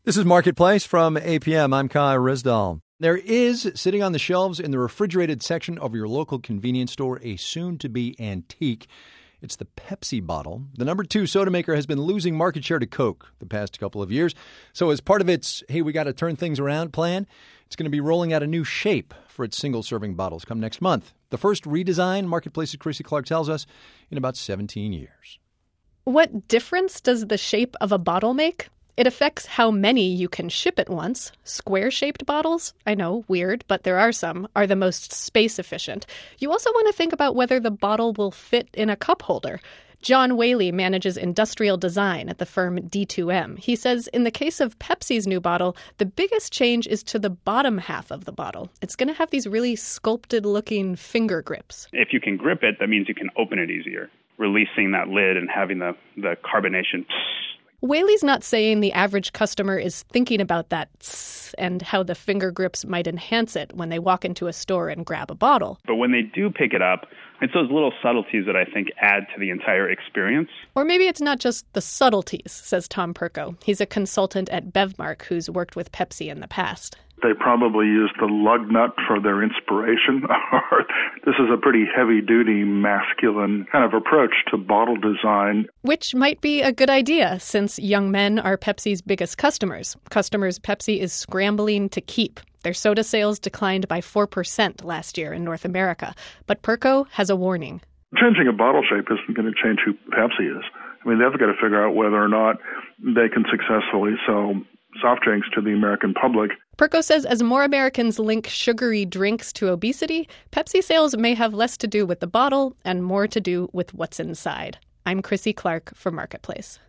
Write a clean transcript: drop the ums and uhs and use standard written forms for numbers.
This is Marketplace from APM. I'm Kai Rizdal. There is, sitting on the shelves in the refrigerated section of your local convenience store, a soon-to-be antique. It's the Pepsi bottle. The number 2 soda maker has been losing market share to Coke the past couple of years. So as part of its, hey, we got to turn things around plan, it's going to be rolling out a new shape for its single-serving bottles come next month. The first redesign, Marketplace's Chrissy Clark tells us, in about 17 years. What difference does the shape of a bottle make? It affects how many you can ship at once. Square-shaped bottles, I know, weird, but there are some, are the most space-efficient. You also want to think about whether the bottle will fit in a cup holder. John Whaley manages industrial design at the firm D2M. He says in the case of Pepsi's new bottle, the biggest change is to the bottom half of the bottle. It's going to have these really sculpted-looking finger grips. If you can grip it, that means you can open it easier, releasing that lid and having the carbonation. Whaley's not saying the average customer is thinking about that and how the finger grips might enhance it when they walk into a store and grab a bottle. But when they do pick it up, it's those little subtleties that I think add to the entire experience. Or maybe it's not just the subtleties, says Tom Perko. He's a consultant at Bevmark who's worked with Pepsi in the past. They probably used the lug nut for their inspiration. This is a pretty heavy-duty, masculine kind of approach to bottle design. Which might be a good idea, since young men are Pepsi's biggest customers. Customers Pepsi is scrambling to keep. Their soda sales declined by 4% last year in North America. But Perko has a warning. Changing a bottle shape isn't going to change who Pepsi is. I mean, they've got to figure out whether or not they can successfully sell soft drinks to the American public. Perko says as more Americans link sugary drinks to obesity, Pepsi sales may have less to do with the bottle and more to do with what's inside. I'm Chrissy Clark for Marketplace.